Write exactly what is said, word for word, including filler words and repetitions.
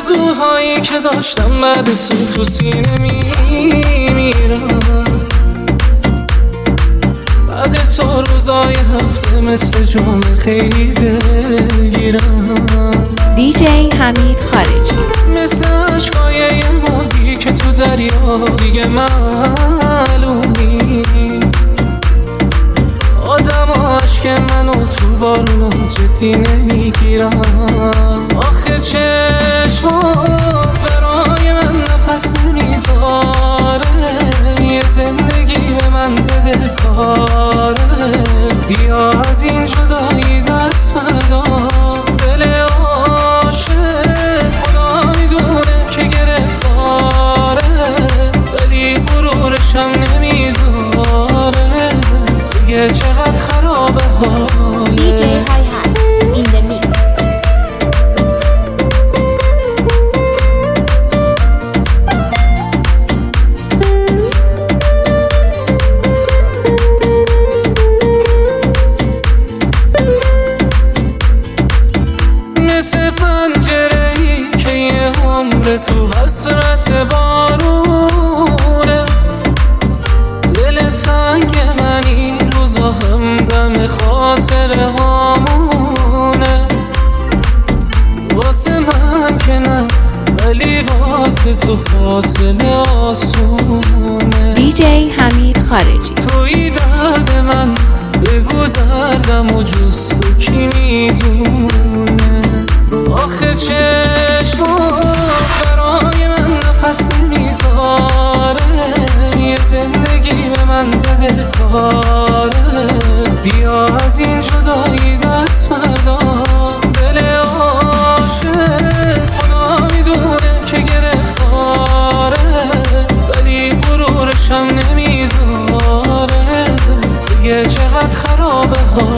آرزوهایی که داشتم بعد تو تو سینه میمیرم. بعد تو روزای هفته مثل جمعه خیلی دلگیرم. دیجی حمید خارجی. مثل عشقای یه ماهی که تو دریا دیگه معلوم نیست. آدم و عشق منو تو بارونو جدی نمیگیرم. آخه چشمات برای من نفس نمیذاره، یه زندگی به من بده کاره. بیا از این جدایی دست بردار، دل عاشق خدا میدونه که گرفتاره، ولی غرورشم نمیذاره. دیگه چقدر خرابه حاله. دیجی های هات این the mix. مثل پنجره‌ای که یه عمر تو حسرت بارونه، دل تنگ من این روزا همدم خاطره هامونه. واسه من که نه، ولی واسه تو فاصله آسونه. دیجی حمید خارجی. توی درد من بگو دردم و جز تو کی میدونه. آخه چشمات برای من نفس نمیذاره، یه زندگی به من بده کاره. بیا از این جدایی دست بردار، دل عاشق خدا میدونه که گرفتاره، ولی غرورشم نمیذاره. دیگه چقدر خرابه ها